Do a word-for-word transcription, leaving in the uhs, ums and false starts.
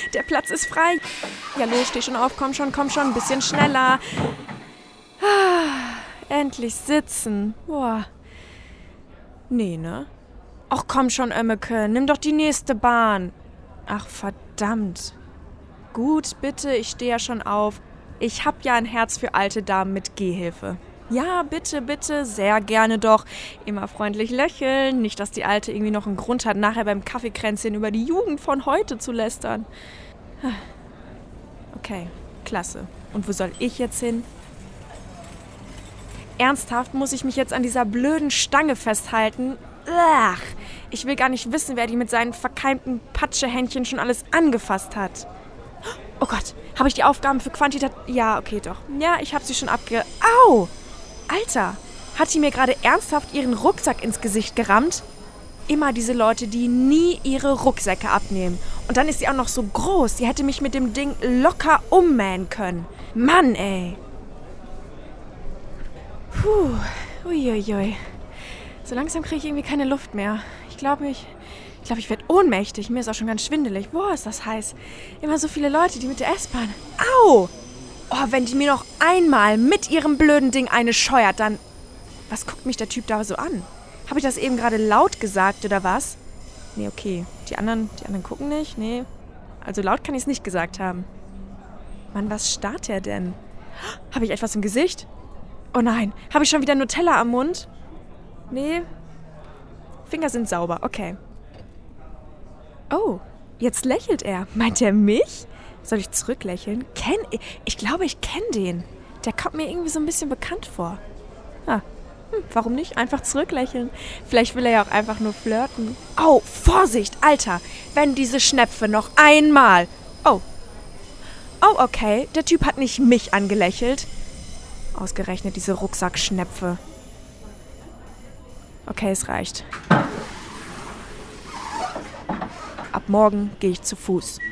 Der Platz ist frei. Ja, los, steh schon auf, komm schon, komm schon, ein bisschen schneller. Ah, endlich sitzen. Boah. Nee, ne? Ach komm schon, Ömmeke, nimm doch die nächste Bahn. Ach, verdammt. Gut, bitte, ich stehe ja schon auf. Ich hab ja ein Herz für alte Damen mit Gehhilfe. Ja, bitte, bitte, sehr gerne doch. Immer freundlich lächeln. Nicht, dass die Alte irgendwie noch einen Grund hat, nachher beim Kaffeekränzchen über die Jugend von heute zu lästern. Okay, klasse. Und wo soll ich jetzt hin? Ernsthaft muss ich mich jetzt an dieser blöden Stange festhalten? Ach, ich will gar nicht wissen, wer die mit seinen verkeimten Patschehändchen schon alles angefasst hat. Oh Gott, habe ich die Aufgaben für Quantität... Ja, okay, doch. Ja, ich habe sie schon abge... Au! Alter, hat die mir gerade ernsthaft ihren Rucksack ins Gesicht gerammt? Immer diese Leute, die nie ihre Rucksäcke abnehmen. Und dann ist sie auch noch so groß. Die hätte mich mit dem Ding locker ummähen können. Mann, ey. Puh, uiuiui. So langsam kriege ich irgendwie keine Luft mehr. Ich glaube, ich, ich, glaub, ich werde ohnmächtig. Mir ist auch schon ganz schwindelig. Boah, ist das heiß. Immer so viele Leute, die mit der S-Bahn... Au! Oh, wenn die mir noch einmal mit ihrem blöden Ding eine scheuert, dann... Was guckt mich der Typ da so an? Habe ich das eben gerade laut gesagt, oder was? Nee, okay. Die anderen, die anderen gucken nicht? Nee. Also laut kann ich es nicht gesagt haben. Mann, was starrt der denn? Habe ich etwas im Gesicht? Oh nein, habe ich schon wieder Nutella am Mund? Nee. Finger sind sauber, okay. Oh, jetzt lächelt er. Meint er mich? Soll ich zurücklächeln? Kenn ich? Ich glaube, ich kenne den. Der kommt mir irgendwie so ein bisschen bekannt vor. Ah, hm, warum nicht? Einfach zurücklächeln. Vielleicht will er ja auch einfach nur flirten. Oh, Vorsicht, Alter! Wenn diese Schnepfe noch einmal... Oh. Oh, okay. Der Typ hat nicht mich angelächelt. Ausgerechnet diese Rucksackschnepfe. Okay, es reicht. Ab morgen gehe ich zu Fuß.